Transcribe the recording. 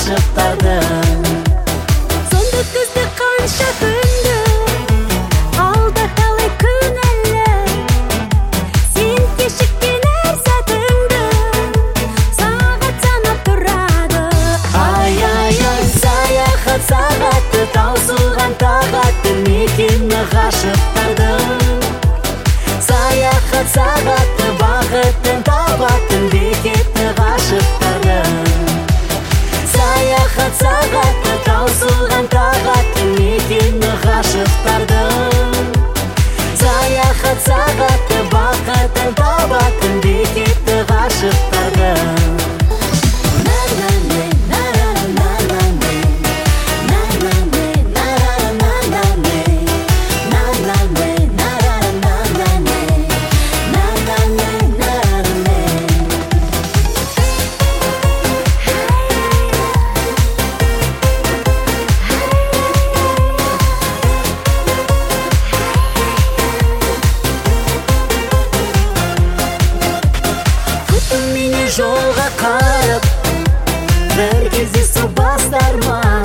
ғашықтардың. Сонда күзді қанша күнді алда талай күн әлі, сен кешіккен әр сәтіңді сағат санап тұрады. Ай, саяхат сағаты, таусылған тағаты мекені ғашықтардың. Саяхат сағаты, бақытын табатын бекеті ғашықтардың. Саяхат сағаты, таусылған тағаты мекені ғашықтардың. Саяхат сағаты, бақытын табатын бекеті ғашықтардың. Күтім мені Жолға қарып, бір кездесу бастар ма?